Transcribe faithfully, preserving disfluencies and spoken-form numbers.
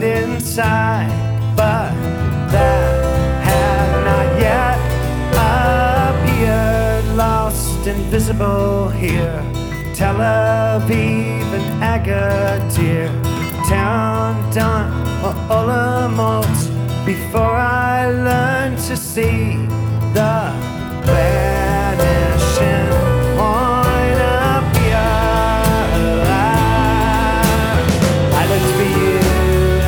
inside, but that had not yet appeared. Lost, invisible here, Tel Aviv and Agadir, Town done or Olamot. Before I learned to see the